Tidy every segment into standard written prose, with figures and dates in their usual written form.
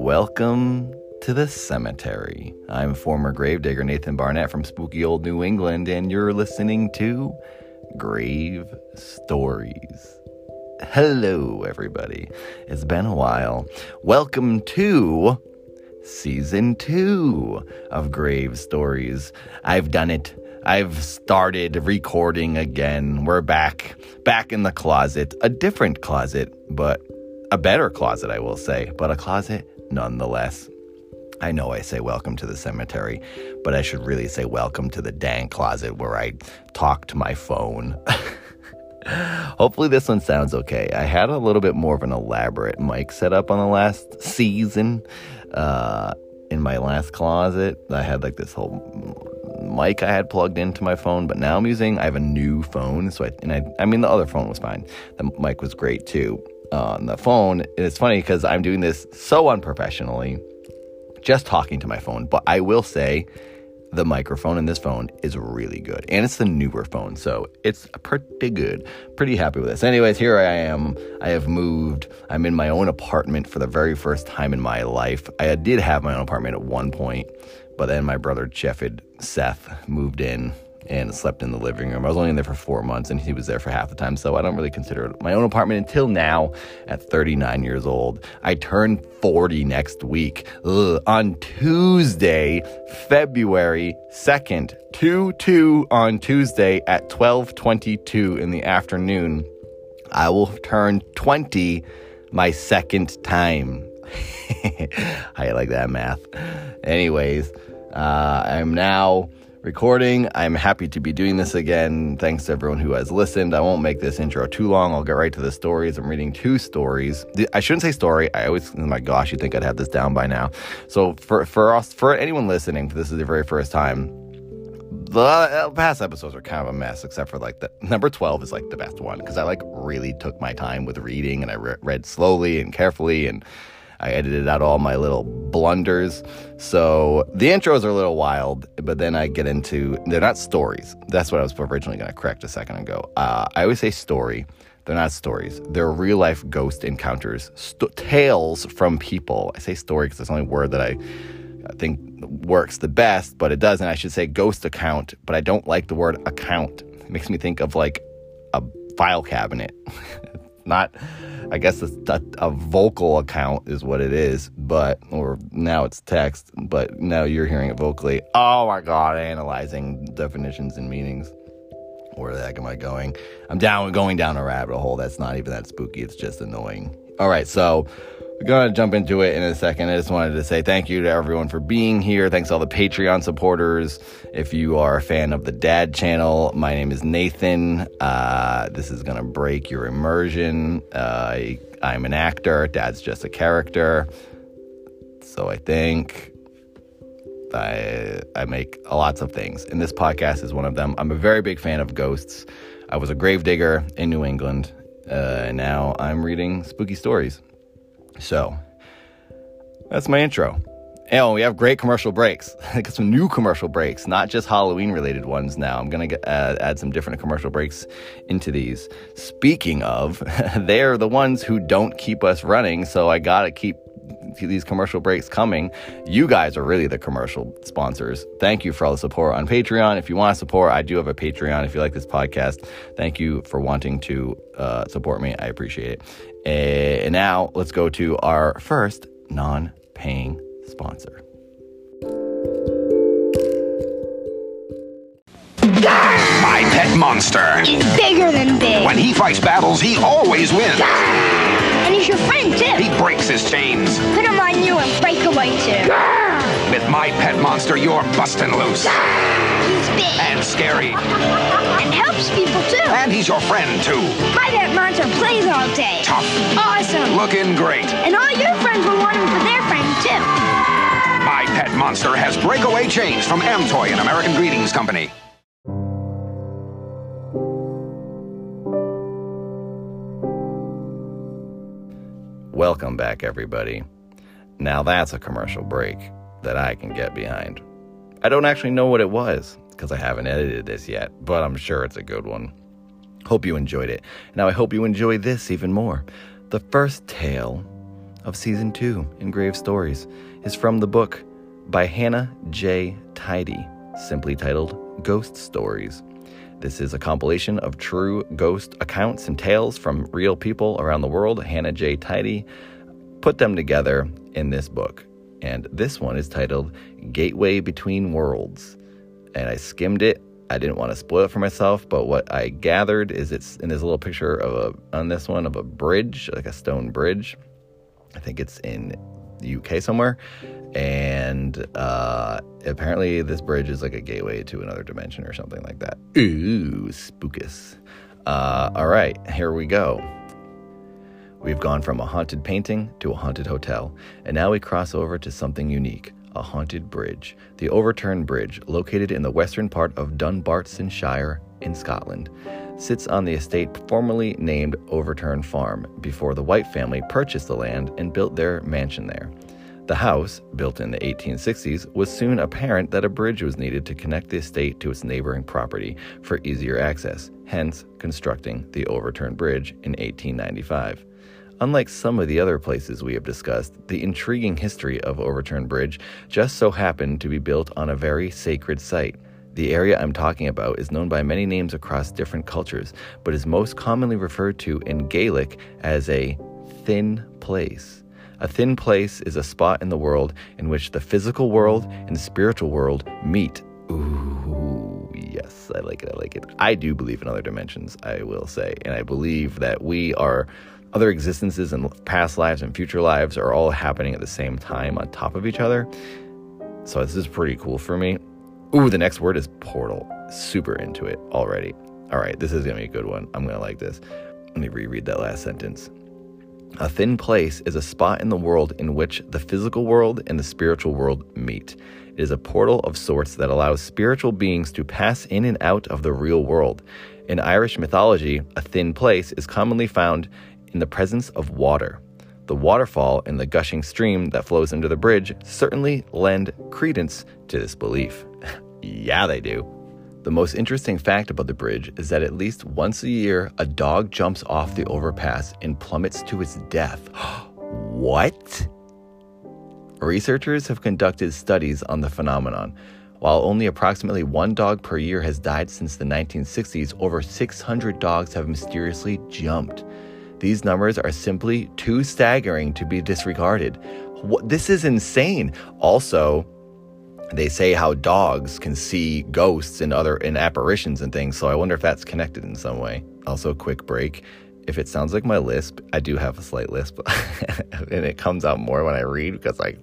Welcome to the cemetery. I'm former gravedigger Nathan Barnett from spooky old New England, and you're listening to Grave Stories. Hello, everybody. It's been a while. Welcome to Season 2 of Grave Stories. I've done it. I've started recording again. We're back in the closet. A different closet, but a better closet, I will say. But a closet nonetheless. I know I say welcome to the cemetery, but I should really say welcome to the dang closet where I talk to my phone. Hopefully this one sounds okay. I had a little bit more of an elaborate mic set up on the last season. In my last closet, I had like this whole mic I had plugged into my phone, but now I have a new phone. So I mean, the other phone was fine. The mic was great too. On the phone, it's funny because I'm doing this so unprofessionally, just talking to my phone. But I will say the microphone in this phone is really good. And it's the newer phone, so it's pretty good. Pretty happy with this. Anyways, here I am. I have moved. I'm in my own apartment for the very first time in my life. I did have my own apartment at one point, but then my brother Seth moved in and slept in the living room. I was only in there for 4 months, and he was there for half the time, so I don't really consider it my own apartment until now at 39 years old. I turn 40 next week. On Tuesday, February 2nd, 2/2 on Tuesday at 12:22 in the afternoon. I will turn 20 my second time. How you like that math? Anyways, I'm now recording. I'm happy to be doing this again. Thanks to everyone who has listened. I won't make this intro too long. I'll get right to the stories. I'm reading 2 stories. I shouldn't say story. I always, oh my gosh, you'd think I'd have this down by now. So for anyone listening, this is the very first time, the past episodes are kind of a mess, except for like the number 12 is like the best one, because I like really took my time with reading, and I read slowly and carefully, and I edited out all my little blunders. So the intros are a little wild, but then I get into, they're not stories. That's what I was originally going to correct a second ago. I always say story. They're not stories. They're real life ghost encounters, tales from people. I say story because that's the only word that I think works the best, but it doesn't. I should say ghost account, but I don't like the word account. It makes me think of like a file cabinet. Not, I guess a vocal account is what it is, or now it's text, but now you're hearing it vocally. Oh my God, analyzing definitions and meanings. Where the heck am I going? I'm going down a rabbit hole that's not even that spooky. It's just annoying. All right, so we're going to jump into it in a second. I just wanted to say thank you to everyone for being here. Thanks to all the Patreon supporters. If you are a fan of the Dad channel, my name is Nathan. This is going to break your immersion. I'm an actor. Dad's just a character. So I think I make lots of things, and this podcast is one of them. I'm a very big fan of ghosts. I was a gravedigger in New England, and now I'm reading spooky stories. So, that's my intro. And we have great commercial breaks. I got some new commercial breaks, not just Halloween-related ones now. I'm going to add some different commercial breaks into these. Speaking of, they're the ones who don't keep us running, so I got to keep these commercial breaks coming. You guys are really the commercial sponsors. Thank you for all the support on Patreon. If you want to support, I do have a Patreon. If you like this podcast, thank you for wanting to support me. I appreciate it. And now let's go to our first non-paying sponsor. My Pet Monster. He's bigger than big. When he fights battles, he always wins. And he's your friend, too. He breaks his chains. Put him on you and break away, too. With My Pet Monster, you're busting loose. He's big. And scary. And helps people, too. And he's your friend, too. My Pet Monster plays all day. Tough. Awesome. Looking great. And all your friends will want him for their friends, too. My Pet Monster has breakaway chains from Amtoy and American Greetings Company. Welcome back, everybody. Now that's a commercial break that I can get behind. I don't actually know what it was, because I haven't edited this yet, but I'm sure it's a good one. Hope you enjoyed it. Now I hope you enjoy this even more. The first tale of Season 2 in Grave Stories is from the book by Hannah J. Tidy, simply titled Ghost Stories. This is a compilation of true ghost accounts and tales from real people around the world. Hannah J. Tidy put them together in this book. And this one is titled Gateway Between Worlds. And I skimmed it. I didn't want to spoil it for myself, but what I gathered is it's in this little picture of a bridge, like a stone bridge. I think it's in the UK somewhere. And apparently this bridge is like a gateway to another dimension or something like that. Ooh, spookus. All right, here we go. We've gone from a haunted painting to a haunted hotel, and now we cross over to something unique. A haunted bridge. The Overturned Bridge, located in the western part of Dunbartonshire in Scotland, sits on the estate formerly named Overturn Farm before the White family purchased the land and built their mansion there. The house, built in the 1860s, was soon apparent that a bridge was needed to connect the estate to its neighboring property for easier access, hence constructing the Overturned Bridge in 1895. Unlike some of the other places we have discussed, the intriguing history of Overturned Bridge just so happened to be built on a very sacred site. The area I'm talking about is known by many names across different cultures, but is most commonly referred to in Gaelic as a thin place. A thin place is a spot in the world in which the physical world and the spiritual world meet. Ooh, yes, I like it. I do believe in other dimensions, I will say, and I believe that other existences and past lives and future lives are all happening at the same time on top of each other. So this is pretty cool for me. Ooh, the next word is portal. Super into it already. All right, this is going to be a good one. I'm going to like this. Let me reread that last sentence. A thin place is a spot in the world in which the physical world and the spiritual world meet. It is a portal of sorts that allows spiritual beings to pass in and out of the real world. In Irish mythology, a thin place is commonly found in the presence of water. The waterfall and the gushing stream that flows under the bridge certainly lend credence to this belief. Yeah, they do. The most interesting fact about the bridge is that at least once a year, a dog jumps off the overpass and plummets to its death. What? Researchers have conducted studies on the phenomenon. While only approximately one dog per year has died since the 1960s, over 600 dogs have mysteriously jumped. These numbers are simply too staggering to be disregarded. This is insane. Also, they say how dogs can see ghosts and apparitions and things, so I wonder if that's connected in some way. Also, quick break. If it sounds like my lisp, I do have a slight lisp, and it comes out more when I read because my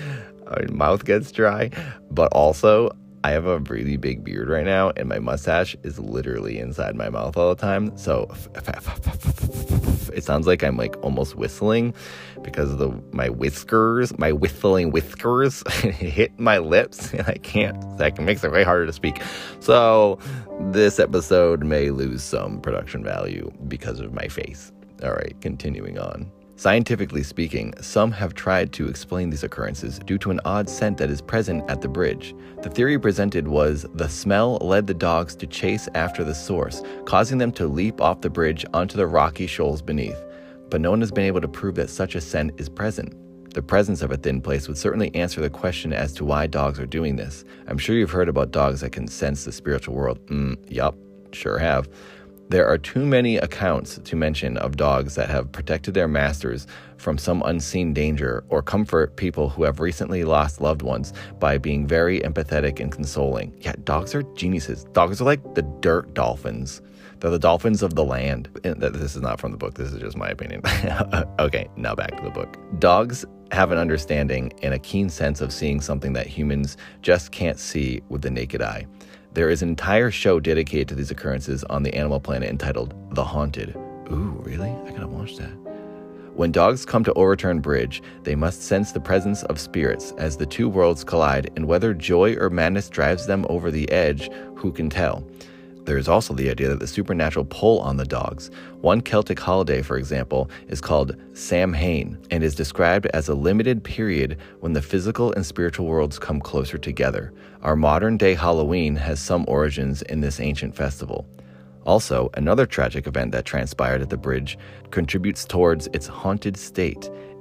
mouth gets dry. But also, I have a really big beard right now, and my mustache is literally inside my mouth all the time. So it sounds like I'm like almost whistling because of my whistling whiskers hit my lips, and I can't. That makes it way harder to speak. So this episode may lose some production value because of my face. All right, continuing on. Scientifically speaking, some have tried to explain these occurrences due to an odd scent that is present at the bridge. The theory presented was the smell led the dogs to chase after the source, causing them to leap off the bridge onto the rocky shoals beneath. But no one has been able to prove that such a scent is present. The presence of a thin place would certainly answer the question as to why dogs are doing this. I'm sure you've heard about dogs that can sense the spiritual world. Yup, sure have. There are too many accounts to mention of dogs that have protected their masters from some unseen danger or comfort people who have recently lost loved ones by being very empathetic and consoling. Yeah, dogs are geniuses. Dogs are like the dirt dolphins. They're the dolphins of the land. This is not from the book. This is just my opinion. Okay, now back to the book. Dogs have an understanding and a keen sense of seeing something that humans just can't see with the naked eye. There is an entire show dedicated to these occurrences on the Animal Planet entitled The Haunted. Ooh, really? I gotta watch that. When dogs come to Overturn Bridge, they must sense the presence of spirits as the two worlds collide, and whether joy or madness drives them over the edge, who can tell? There is also the idea that the supernatural pull on the dogs. One Celtic holiday, for example, is called Samhain and is described as a limited period when the physical and spiritual worlds come closer together. Our modern-day Halloween has some origins in this ancient festival. Also, another tragic event that transpired at the bridge contributes towards its haunted state.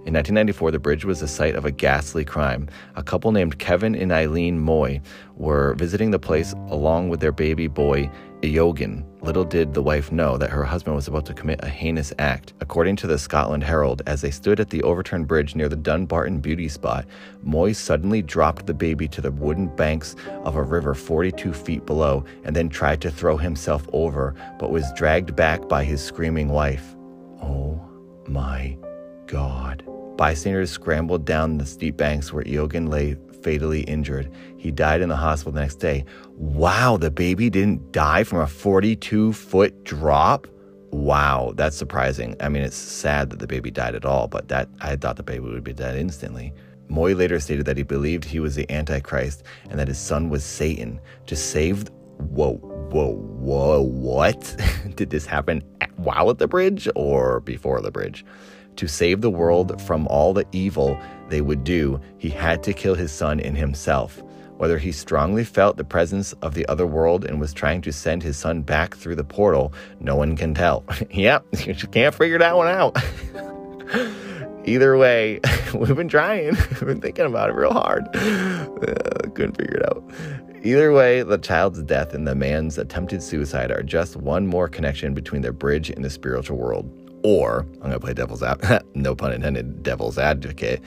In 1994, the bridge was the site of a ghastly crime. A couple named Kevin and Eileen Moy were visiting the place along with their baby boy, Eoghan. Little did the wife know that her husband was about to commit a heinous act. According to the Scotland Herald, as they stood at the overturned bridge near the Dunbarton beauty spot, Moy suddenly dropped the baby to the wooden banks of a river 42 feet below and then tried to throw himself over, but was dragged back by his screaming wife. Oh my God. Bystanders scrambled down the steep banks where Eoghan lay fatally injured. He died in the hospital the next day. Wow, the baby didn't die from a 42-foot drop? Wow, that's surprising. I mean, it's sad that the baby died at all, but I thought the baby would be dead instantly. Moy later stated that he believed he was the Antichrist and that his son was Satan. To save... Whoa, what? Did this happen while at the bridge or before the bridge? To save the world from all the evil they would do, he had to kill his son and himself. Whether he strongly felt the presence of the other world and was trying to send his son back through the portal, no one can tell. Yep, you can't figure that one out. Either way, we've been trying. We've been thinking about it real hard. Couldn't figure it out. Either way, the child's death and the man's attempted suicide are just one more connection between the bridge and the spiritual world. Or, I'm going to play devil's advocate, no pun intended, devil's advocate.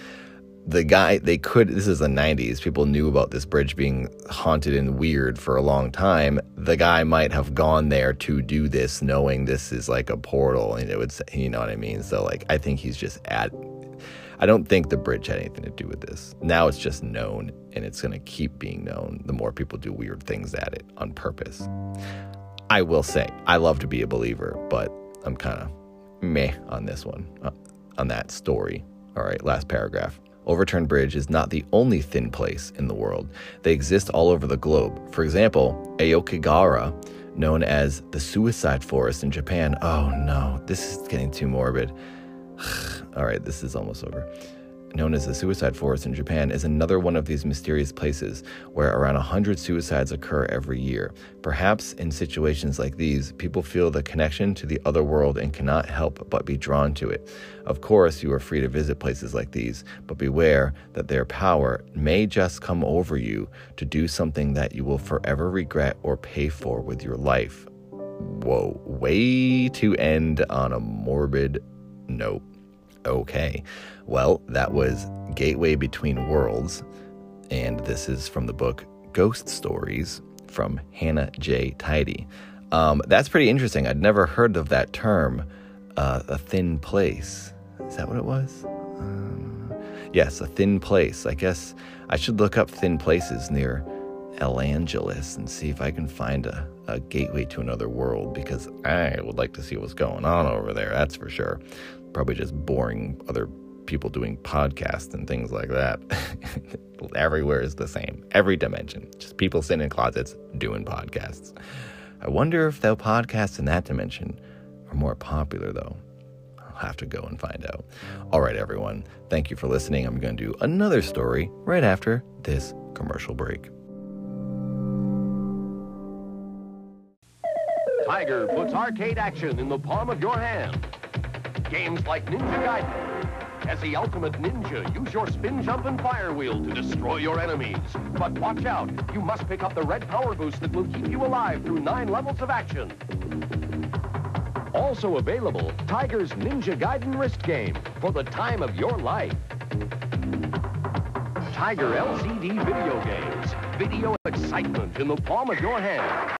This is the 90s, people knew about this bridge being haunted and weird for a long time. The guy might have gone there to do this knowing this is like a portal, and it would say, you know what I mean? So, I think he's just I don't think the bridge had anything to do with this. Now it's just known, and it's going to keep being known the more people do weird things at it on purpose. I will say, I love to be a believer, but I'm kind of meh on this one, on that story. All right, last paragraph. Overturned bridge is not the only thin place in the world. They exist all over the globe. For example, Aokigahara, known as the suicide forest in Japan. Oh no, this is getting too morbid. All right, this is almost over. Known as the suicide forest in Japan is another one of these mysterious places where around 100 suicides occur every year. Perhaps in situations like these, people feel the connection to the other world and cannot help but be drawn to it. Of course, you are free to visit places like these, but beware that their power may just come over you to do something that you will forever regret or pay for with your life. Whoa, way to end on a morbid note. Okay, well, that was Gateway Between Worlds, and this is from the book Ghost Stories from Hannah J. Tidy. That's pretty interesting. I'd never heard of that term, a thin place. Is that what it was? Yes, a thin place. I guess I should look up thin places near El Angeles and see if I can find a gateway to another world, because I would like to see what's going on over there, that's for sure. Probably just boring other people doing podcasts and things like that. Everywhere is the same. Every dimension. Just people sitting in closets doing podcasts. I wonder if the podcasts in that dimension are more popular, though. I'll have to go and find out. All right, everyone. Thank you for listening. I'm going to do another story right after this commercial break. Tiger puts arcade action in the palm of your hand. Games like Ninja Gaiden. As the ultimate ninja, use your spin, jump, and fire wheel to destroy your enemies. But watch out, you must pick up the red power boost that will keep you alive through 9 levels of action. Also available, Tiger's Ninja Gaiden wrist game for the time of your life. Tiger LCD video games. Video excitement in the palm of your hand.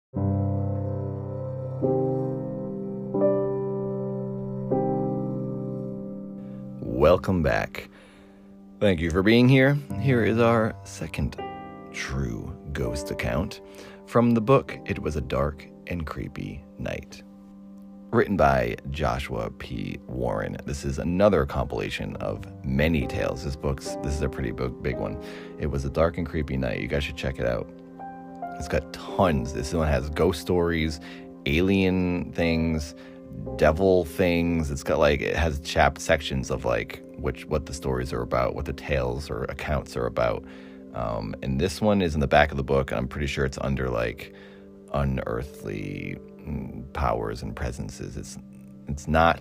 Welcome back. Thank you for being here. Here is our second true ghost account from the book It Was a Dark and Creepy Night. Written by Joshua P. Warren. This is another compilation of many tales. This is a pretty big one. It Was a Dark and Creepy Night. You guys should check it out. It's got tons. This one has ghost stories, alien things, devil things. It's got it has sections of what the stories are about, what the tales or accounts are about. And this one is in the back of the book, and I'm pretty sure it's under unearthly powers and presences. It's not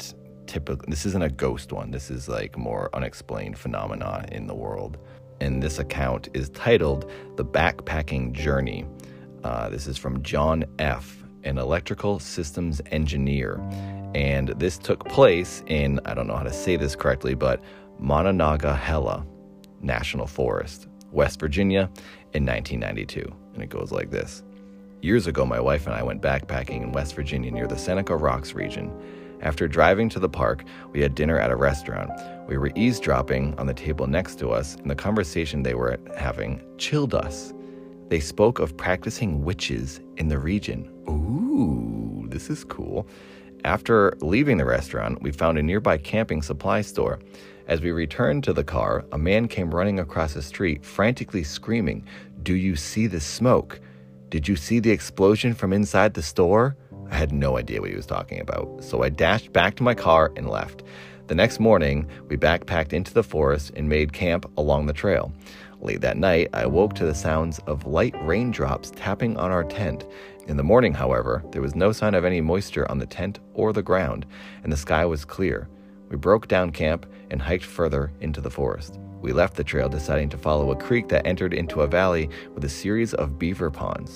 typical. This isn't a ghost one. This is like more unexplained phenomena in the world. And this account is titled The Backpacking Journey. This is from John F., an electrical systems engineer. And this took place in, I don't know how to say this correctly, but Monongahela National Forest, West Virginia, in 1992. And it goes like this. Years ago, my wife and I went backpacking in West Virginia near the Seneca Rocks region. After driving to the park, we had dinner at a restaurant. We were eavesdropping on the table next to us, and the conversation they were having chilled us. They spoke of practicing witches in the region. Ooh, this is cool. After leaving the restaurant, we found a nearby camping supply store. As we returned to the car, a man came running across the street, frantically screaming, "Do you see the smoke? Did you see the explosion from inside the store?" I had no idea what he was talking about, so I dashed back to my car and left. The next morning, we backpacked into the forest and made camp along the trail. Late that night, I awoke to the sounds of light raindrops tapping on our tent. In the morning, however, there was no sign of any moisture on the tent or the ground, and the sky was clear. We broke down camp and hiked further into the forest. We left the trail, deciding to follow a creek that entered into a valley with a series of beaver ponds.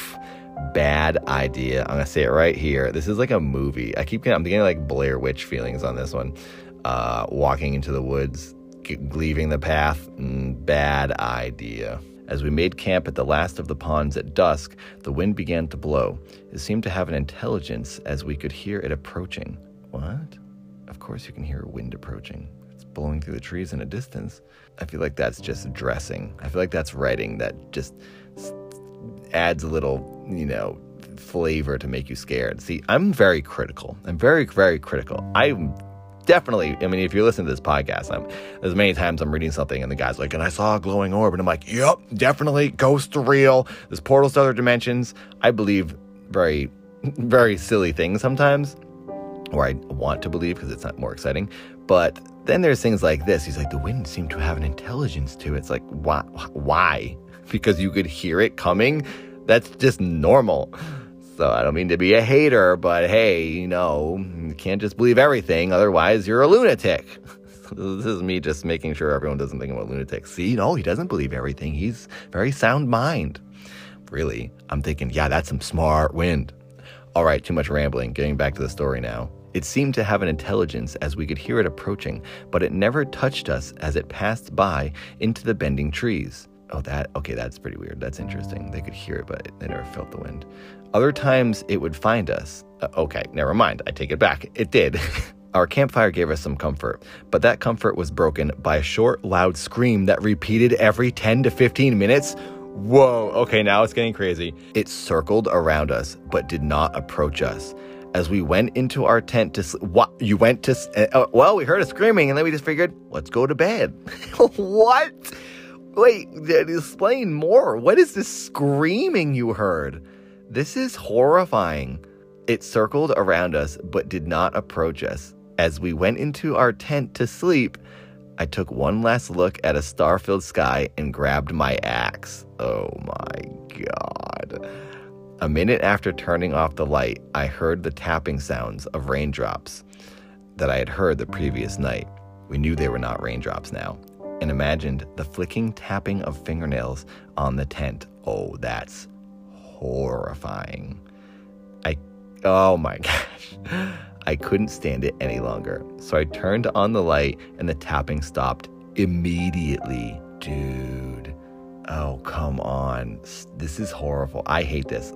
Bad idea. I'm going to say it right here. This is like a movie. I'm getting like Blair Witch feelings on this one. Walking into the woods, leaving the path. Bad idea. As we made camp at the last of the ponds at dusk, the wind began to blow. It seemed to have an intelligence as we could hear it approaching. What? Of course you can hear wind approaching. It's blowing through the trees in a distance. I feel like that's just dressing. I feel like that's writing that just adds a little, flavor to make you scared. See, I'm very critical. I'm very, very critical. I'm definitely, if you're listening to this podcast, there's many times I'm reading something and the guy's like, and I saw a glowing orb, and I'm like, yep, definitely, ghosts are real. There's portals to other dimensions. I believe very, very silly things sometimes, or I want to believe because it's not more exciting. But then there's things like this. He's like, the wind seemed to have an intelligence to it. It's like, why? Because you could hear it coming? That's just normal. So I don't mean to be a hater, but hey, you can't just believe everything. Otherwise, you're a lunatic. This is me just making sure everyone doesn't think I'm a lunatic. See, no, he doesn't believe everything. He's very sound mind. Really, I'm thinking, yeah, that's some smart wind. All right, too much rambling. Getting back to the story now. It seemed to have an intelligence as we could hear it approaching, but it never touched us as it passed by into the bending trees. That's pretty weird. That's interesting. They could hear it, but they never felt the wind. Other times it would find us. Never mind. I take it back. It did. Our campfire gave us some comfort, but that comfort was broken by a short, loud scream that repeated every 10 to 15 minutes. Whoa. Okay, now it's getting crazy. It circled around us, but did not approach us. As we went into our tent to what? You went to? We heard a screaming, and then we just figured, let's go to bed. What? Wait, explain more. What is this screaming you heard? This is horrifying. It circled around us, but did not approach us. As we went into our tent to sleep, I took one last look at a star-filled sky and grabbed my axe. Oh my God. A minute after turning off the light, I heard the tapping sounds of raindrops that I had heard the previous night. We knew they were not raindrops now, and imagined the flicking tapping of fingernails on the tent. Oh, that's horrifying. Oh my gosh. I couldn't stand it any longer. So I turned on the light and the tapping stopped immediately. Dude. Oh, come on. This is horrible. I hate this.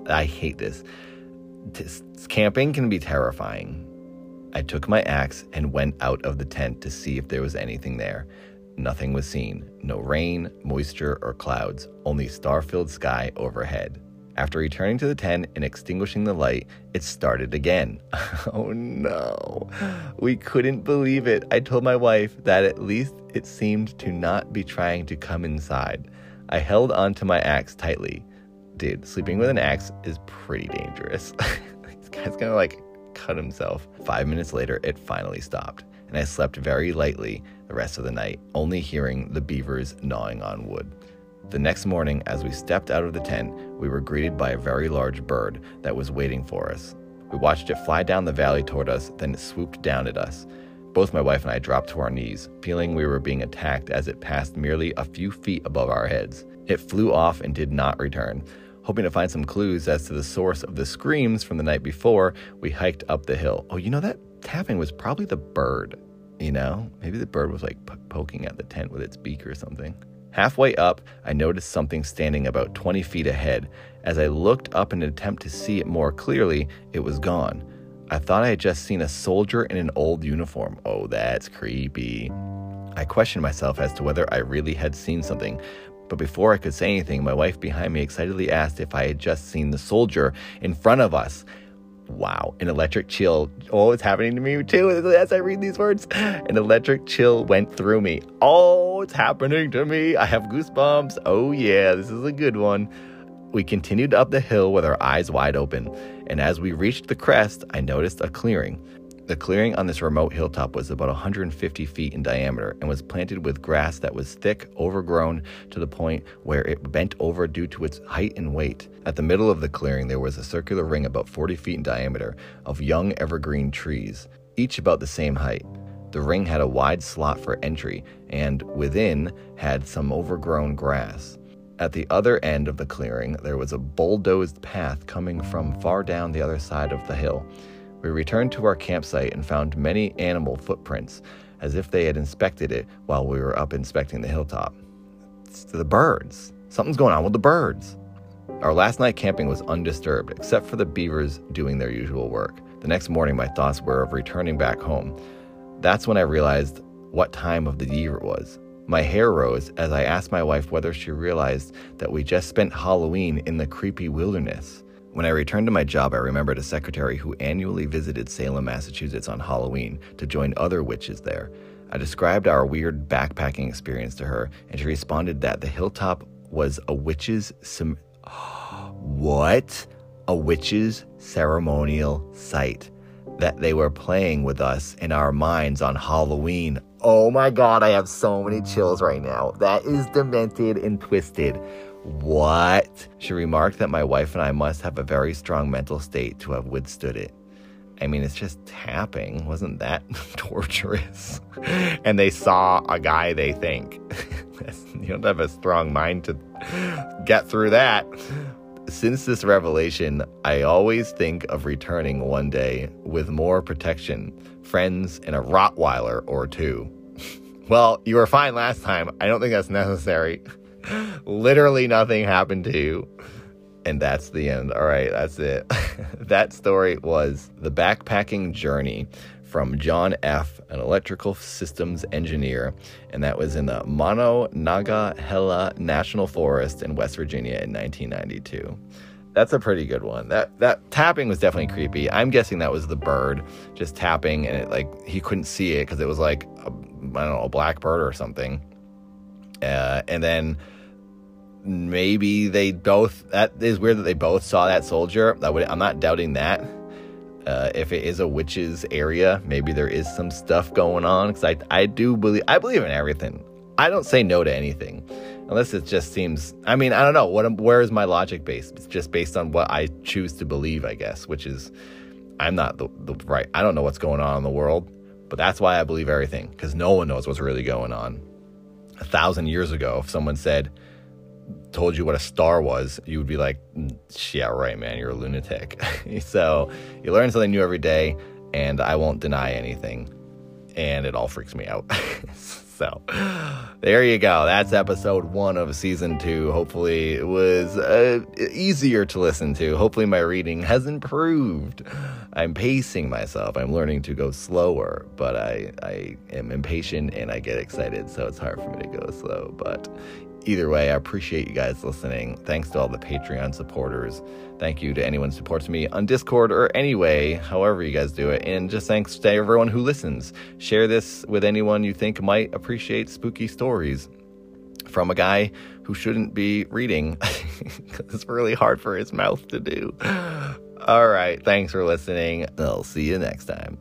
Camping can be terrifying. I took my axe and went out of the tent to see if there was anything there. Nothing was seen. No rain, moisture, or clouds. Only star-filled sky overhead. After returning to the tent and extinguishing the light, it started again. Oh no. We couldn't believe it. I told my wife that at least it seemed to not be trying to come inside. I held onto my axe tightly. Dude, sleeping with an axe is pretty dangerous. This guy's gonna cut himself. 5 minutes later, it finally stopped, and I slept very lightly the rest of the night, only hearing the beavers gnawing on wood. The next morning, as we stepped out of the tent, we were greeted by a very large bird that was waiting for us. We watched it fly down the valley toward us, then it swooped down at us. Both my wife and I dropped to our knees, feeling we were being attacked as it passed merely a few feet above our heads. It flew off and did not return. Hoping to find some clues as to the source of the screams from the night before, we hiked up the hill. Oh, that tapping was probably the bird, Maybe the bird was like poking at the tent with its beak or something. Halfway up, I noticed something standing about 20 feet ahead. As I looked up in an attempt to see it more clearly, it was gone. I thought I had just seen a soldier in an old uniform. Oh, that's creepy. I questioned myself as to whether I really had seen something, but before I could say anything, my wife behind me excitedly asked if I had just seen the soldier in front of us. Wow, an electric chill. Oh, it's happening to me too as I read these words. An electric chill went through me. Oh, it's happening to me. I have goosebumps. Oh yeah, this is a good one. We continued up the hill with our eyes wide open, and as we reached the crest, I noticed a clearing. The clearing on this remote hilltop was about 150 feet in diameter and was planted with grass that was thick, overgrown to the point where it bent over due to its height and weight. At the middle of the clearing, there was a circular ring about 40 feet in diameter of young evergreen trees, each about the same height. The ring had a wide slot for entry, and within had some overgrown grass. At the other end of the clearing, there was a bulldozed path coming from far down the other side of the hill. We returned to our campsite and found many animal footprints, as if they had inspected it while we were up inspecting the hilltop. It's the birds. Something's going on with the birds. Our last night camping was undisturbed, except for the beavers doing their usual work. The next morning, my thoughts were of returning back home. That's when I realized what time of the year it was. My hair rose as I asked my wife whether she realized that we just spent Halloween in the creepy wilderness. When I returned to my job, I remembered a secretary who annually visited Salem, Massachusetts on Halloween to join other witches there. I described our weird backpacking experience to her, and she responded that the hilltop was a witch's What? A witch's ceremonial site. That they were playing with us in our minds on Halloween. Oh my God, I have so many chills right now. That is demented and twisted. What? She remarked that my wife and I must have a very strong mental state to have withstood it. I mean, it's just tapping. Wasn't that torturous? And they saw a guy they think. You don't have a strong mind to get through that. Since this revelation, I always think of returning one day with more protection, friends, and a Rottweiler or two. Well, you were fine last time. I don't think that's necessary. Literally nothing happened to you. And that's the end. All right, that's it. That story was The Backpacking Journey from John F., an electrical systems engineer, and that was in the Monongahela National Forest in West Virginia in 1992. That's a pretty good one. That tapping was definitely creepy. I'm guessing that was the bird just tapping, and he couldn't see it because it was like a blackbird or something. And then maybe they both. That is weird that they both saw that soldier. I'm not doubting that. If it is a witch's area, maybe there is some stuff going on. Because I believe in everything. I don't say no to anything, unless it just seems. I mean, I don't know. Where is my logic based? It's just based on what I choose to believe, I guess. Which is, I'm not the right. I don't know what's going on in the world, but that's why I believe everything. Because no one knows what's really going on. 1,000 years ago, if someone told you what a star was, you would be like, yeah, right, man, you're a lunatic. So you learn something new every day, and I won't deny anything, and it all freaks me out. So there you go. That's episode 1 of season 2. Hopefully it was easier to listen to. Hopefully my reading has improved. I'm pacing myself. I'm learning to go slower, but I am impatient and I get excited, so it's hard for me to go slow. But either way, I appreciate you guys listening. Thanks to all the Patreon supporters. Thank you to anyone who supports me on Discord or any way, however you guys do it. And just thanks to everyone who listens. Share this with anyone you think might appreciate spooky stories from a guy who shouldn't be reading. It's really hard for his mouth to do. All right. Thanks for listening. I'll see you next time.